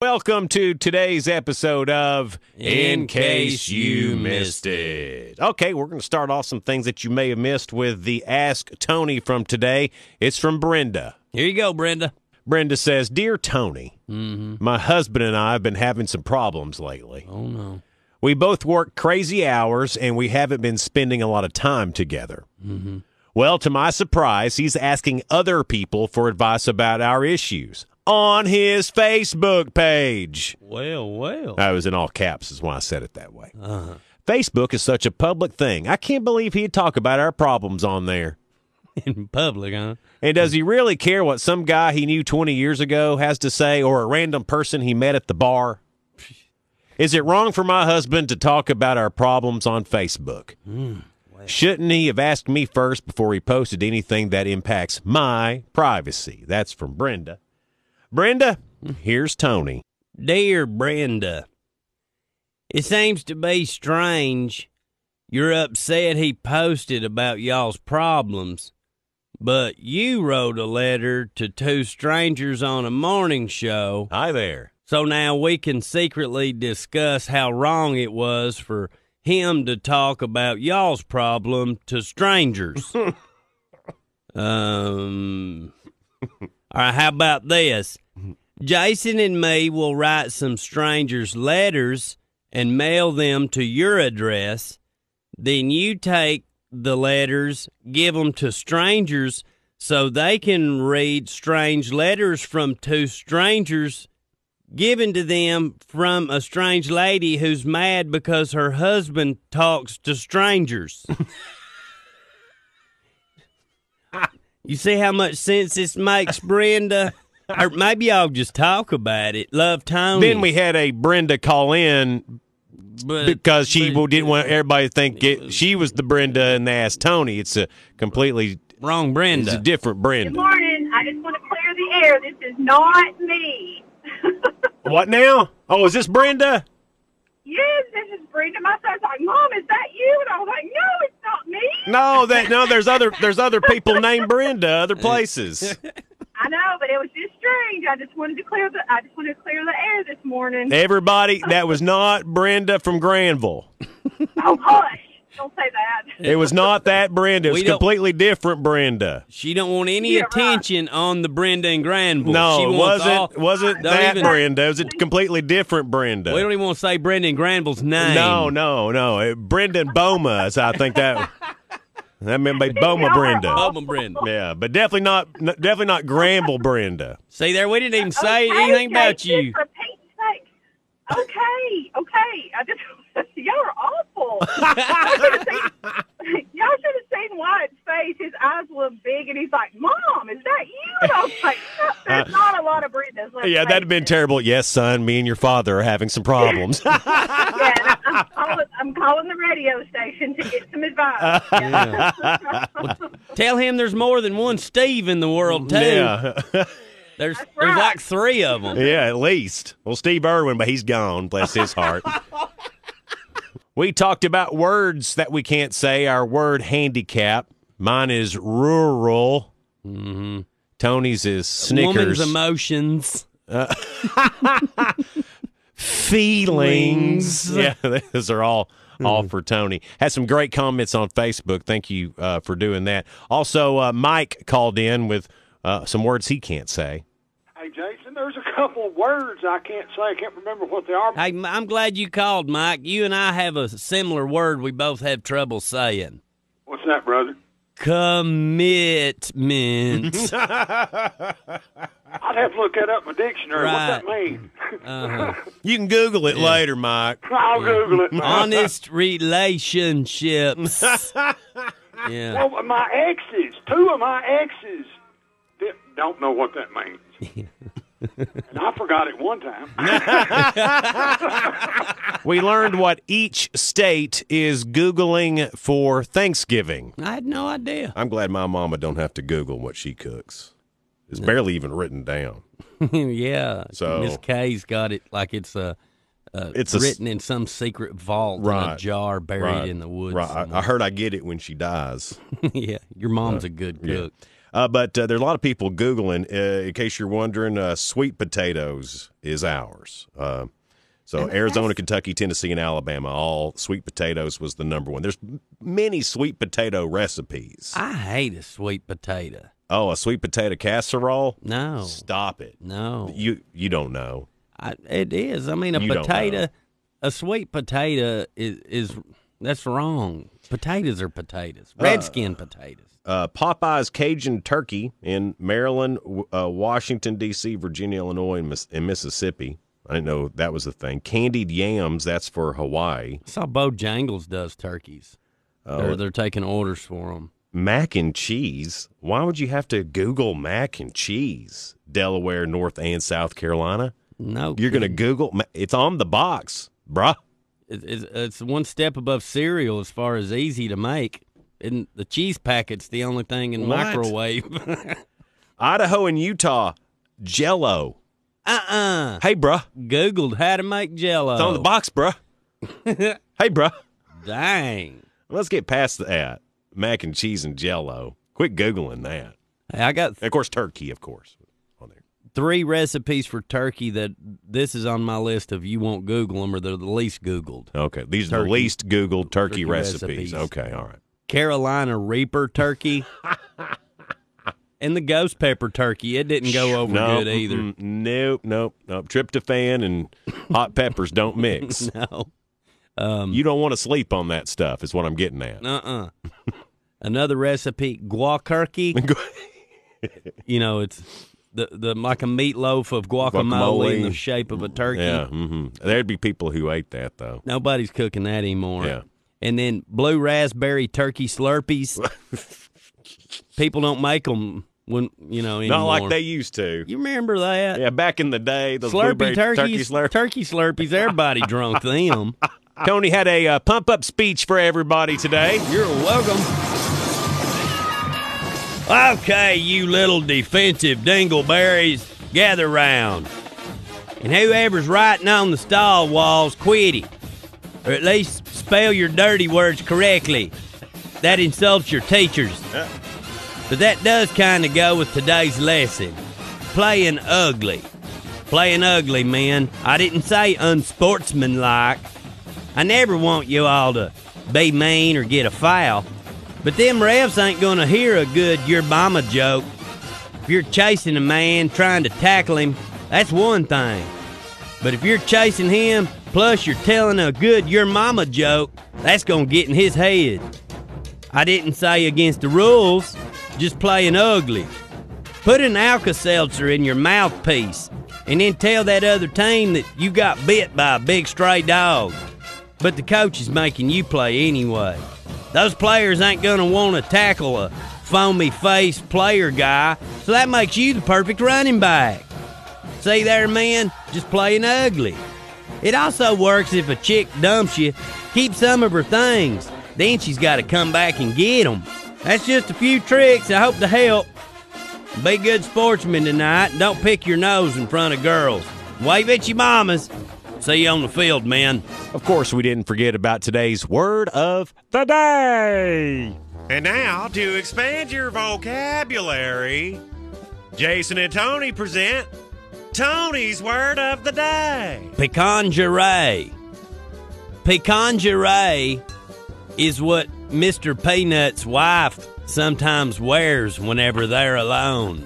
welcome to today's episode of In Case You Missed It. Okay, we're going to start off some things that you may have missed with the Ask Tony from today. It's from Brenda. Here you go, Brenda. Brenda says, Dear Tony, my husband and I have been having some problems lately. Oh, no. We both work crazy hours, and we haven't been spending a lot of time together. Well, to my surprise, he's asking other people for advice about our issues on his Facebook page. Well. I was in all caps is why I said it that way. Facebook is such a public thing. I can't believe he'd talk about our problems on there. In public, huh? And does he really care what some guy he knew 20 years ago has to say, or a random person he met at the bar? Is it wrong for my husband to talk about our problems on Facebook? Shouldn't he have asked me first before he posted anything that impacts my privacy? That's from Brenda. Brenda, here's Tony. Dear Brenda, it seems to be strange you're upset he posted about y'all's problems, but you wrote a letter to two strangers on a morning show. Hi there. So now we can secretly discuss how wrong it was for him to talk about y'all's problem to strangers. All right, how about this? Jason and me will write some strangers letters and mail them to your address. Then you take the letters, give them to strangers so they can read strange letters from two strangers given to them from a strange lady who's mad because her husband talks to strangers. You see how much sense this makes, Brenda? Or maybe I'll just talk about it. Love, Tony. Then we had a Brenda call in because she didn't want everybody to think she was the Brenda and they asked Tony. It's a completely wrong Brenda. It's a different Brenda. Good morning. I just want to clear the air. This is not me. What now? Oh, is this Brenda? Yes, this is Brenda. My son's like, Mom, is that you? And I was like, no, it's not me. No, there's other people named Brenda, other places. I know, but it was just strange. I just wanted to clear the air this morning. Everybody, that was not Brenda from Granville. Oh, hush. Don't say that. It was not that Brenda. It was completely different Brenda. She don't want any attention on the Brenda and Granville. No, she wasn't that Brenda. It was a completely different Brenda. We don't even want to say Brenda and Granville's name. No. Brenda and Boma, is I think that may be Boma Brenda. Boma Brenda. Yeah, but definitely not Granville Brenda. See there, we didn't even say anything about you. For Pete's sake. Okay. I just y'all are awful. Y'all should have seen Wyatt's face. His eyes look big, and he's like, Mom, is that you? And I was like, there's not a lot of Brendas. Yeah, that'd have been terrible. Yes, son, me and your father are having some problems. Yeah, I'm calling the radio station to get some advice. Well, tell him there's more than one Steve in the world, too. Yeah. There's like three of them. Yeah, at least. Well, Steve Irwin, but he's gone. Bless his heart. We talked about words that we can't say, our word handicap. Mine is rural. Tony's is Snickers. Woman's emotions. Feelings. Yeah, those are all for Tony. Had some great comments on Facebook. Thank you for doing that. Also, Mike called in with some words he can't say. Hey, Jason, there's a couple of words I can't say. I can't remember what they are. Hey, I'm glad you called, Mike. You and I have a similar word we both have trouble saying. What's that, brother? Commitment. I'd have to look that up in my dictionary. Right. What's that mean? You can Google it later, Mike. I'll Google it. Honest relationships. Yeah. Well, my exes, two of my exes, don't know what that means. And I forgot it one time. We learned what each state is Googling for Thanksgiving. I had no idea. I'm glad my mama don't have to Google what she cooks. It's barely even written down. Yeah. So Miss Kay's got it like it's written in some secret vault in a jar buried in the woods. Right. I heard I get it when she dies. Yeah. Your mom's a good cook. But there's a lot of people Googling. In case you're wondering, sweet potatoes is ours. So Arizona, Kentucky, Tennessee, and Alabama, all sweet potatoes was the number one. There's many sweet potato recipes. I hate a sweet potato. Oh, a sweet potato casserole? No. Stop it. No. You don't know. It is. I mean, a sweet potato is that's wrong. Potatoes are potatoes. Redskin potatoes. Popeye's Cajun turkey in Maryland, Washington, D.C., Virginia, Illinois, and Mississippi. I didn't know that was a thing. Candied yams, that's for Hawaii. I saw Bojangles does turkeys. They're taking orders for them. Mac and cheese. Why would you have to Google mac and cheese? Delaware, North and South Carolina. No, you're going to Google. It's on the box, bruh. It's one step above cereal as far as easy to make. And the cheese packet's the only thing in microwave. Idaho and Utah, Jell-O. Hey, bruh. Googled how to make Jell-O. It's on the box, bruh. Hey, bruh. Dang. Let's get past that. Mac and cheese and Jell-O. Quit Googling that. Hey, I got... And of course, turkey, of course, on there. 3 recipes for turkey that this is on my list of you won't Google them or they're the least Googled. Okay. These are the least Googled turkey recipes. Okay, all right. Carolina Reaper turkey. And the ghost pepper turkey. It didn't go over good either. Nope. Tryptophan and hot peppers don't mix. No. You don't want to sleep on that stuff is what I'm getting at. Another recipe, guacurkey. You know, it's the like a meatloaf of guacamole in the shape of a turkey. Yeah, There'd be people who ate that, though. Nobody's cooking that anymore. Yeah. And then blue raspberry turkey Slurpees. People don't make them anymore. Not like they used to. You remember that? Yeah, back in the day, those Slurpee turkey Slurpees, everybody drunk them. Tony had a pump-up speech for everybody today. You're welcome. Okay, you little defensive dingleberries, gather round. And whoever's writing on the stall walls, quit it. Or at least spell your dirty words correctly. That insults your teachers. But that does kind of go with today's lesson. Playing ugly. Playing ugly, men. I didn't say unsportsmanlike. I never want you all to be mean or get a foul. But them refs ain't gonna hear a good your mama joke. If you're chasing a man, trying to tackle him, that's one thing. But if you're chasing him, plus you're telling a good your mama joke, that's gonna get in his head. I didn't say against the rules, just playing ugly. Put an Alka-Seltzer in your mouthpiece and then tell that other team that you got bit by a big stray dog. But the coach is making you play anyway. Those players ain't gonna want to tackle a foamy-faced player guy, so that makes you the perfect running back. See there, man? Just playing ugly. It also works if a chick dumps you, keep some of her things. Then she's got to come back and get them. That's just a few tricks I hope to help. Be good sportsmen tonight and don't pick your nose in front of girls. Wave at your mamas. See you on the field, man. Of course, we didn't forget about today's word of the day. And now, to expand your vocabulary, Jason and Tony present Tony's word of the day. Pecan-jarret. Pecan-jarret is what Mr. Peanut's wife sometimes wears whenever they're alone.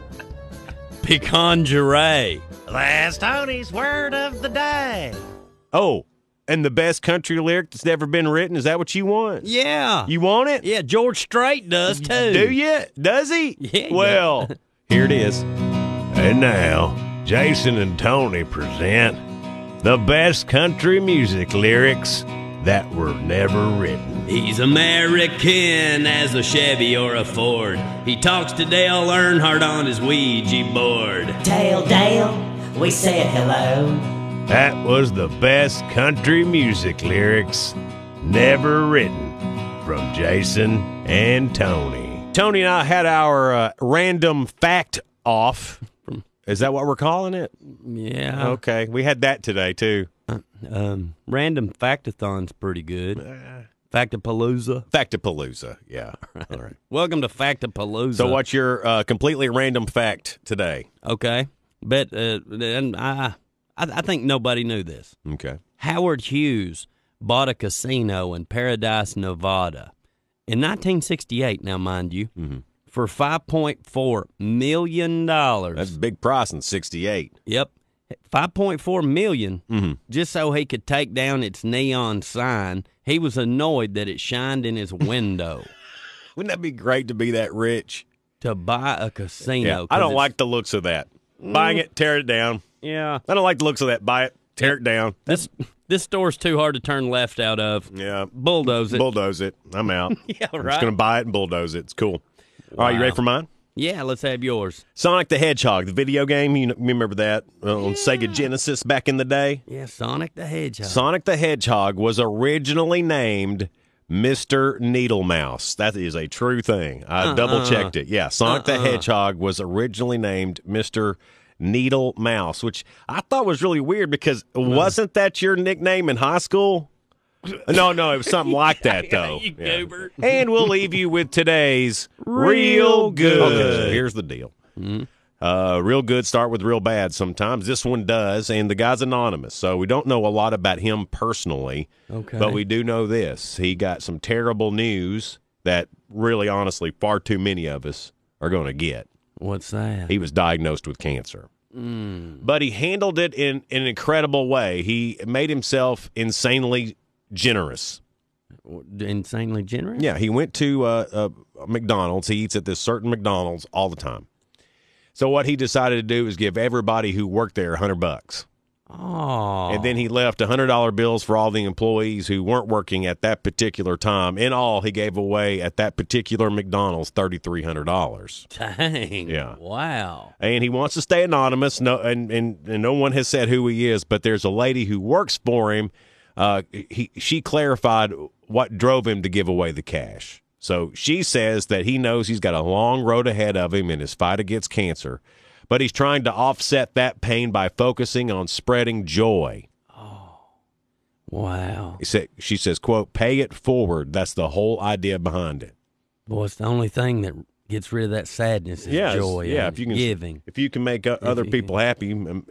Pecan-jarret. That's Tony's word of the day. Oh, and the best country lyric that's ever been written, is that what you want? Yeah. You want it? Yeah, George Strait does, too. Do you? Does he? Yeah. Well, here it is. And now, Jason and Tony present the best country music lyrics that were never written. He's American as a Chevy or a Ford. He talks to Dale Earnhardt on his Ouija board. Dale, we said hello. That was the best country music lyrics never written from Jason and Tony. Tony and I had our random fact off. Is that what we're calling it? Yeah. Okay. We had that today, too. Random Factathon's pretty good. Factapalooza. Factapalooza. Yeah. All right. Welcome to Factapalooza. So what's your completely random fact today? Okay. But and I think nobody knew this. Okay. Howard Hughes bought a casino in Paradise, Nevada in 1968, now mind you, for $5.4 million. That's a big price in 68. Yep. $5.4 million, just so he could take down its neon sign. He was annoyed that it shined in his window. Wouldn't that be great to be that rich? To buy a casino. Yeah. I don't like the looks of that. Buying it, tear it down. Yeah. I don't like the looks of that. Buy it, tear it down. This store's too hard to turn left out of. Yeah. Bulldoze it. Bulldoze it. I'm out. Yeah, I'm right. just going to buy it and bulldoze it. It's cool. All right, you ready for mine? Yeah, let's have yours. Sonic the Hedgehog, the video game. You remember that on Sega Genesis back in the day? Yeah, Sonic the Hedgehog. Sonic the Hedgehog was originally named Mr. Needlemouse. That is a true thing. I double-checked it. Yeah, Sonic the Hedgehog was originally named Mr. Needlemouse, which I thought was really weird because wasn't that your nickname in high school? No, it was something like that, though. You goober. And we'll leave you with today's Real Good. Okay, so here's the deal. Real good start with real bad sometimes. This one does, and the guy's anonymous, so we don't know a lot about him personally. Okay. But we do know this. He got some terrible news that really, honestly, far too many of us are going to get. What's that? He was diagnosed with cancer. But he handled it in an incredible way. He made himself insanely generous. Insanely generous? Yeah, he went to McDonald's. He eats at this certain McDonald's all the time. So what he decided to do is give everybody who worked there $100. Oh. And then he left $100 bills for all the employees who weren't working at that particular time. In all, he gave away at that particular McDonald's $3,300. Dang. Yeah. Wow. And he wants to stay anonymous. No, and no one has said who he is. But there's a lady who works for him. She clarified what drove him to give away the cash. So she says that he knows he's got a long road ahead of him in his fight against cancer, but he's trying to offset that pain by focusing on spreading joy. Oh, wow. She says, quote, pay it forward. That's the whole idea behind it. Boy, it's the only thing that gets rid of that sadness is joy. Yeah, and if you can, giving. If you can make other people happy,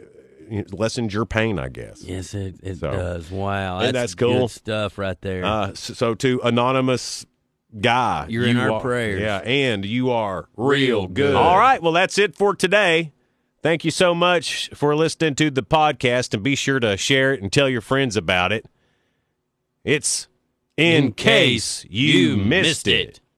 it lessens your pain, I guess. Yes, it does. Wow. And that's cool. Good stuff right there. So to anonymous guy, You're in our prayers. Yeah, and you are real good. All right, well, that's it for today. Thank you so much for listening to the podcast, and be sure to share it and tell your friends about it. It's In Case You Missed It.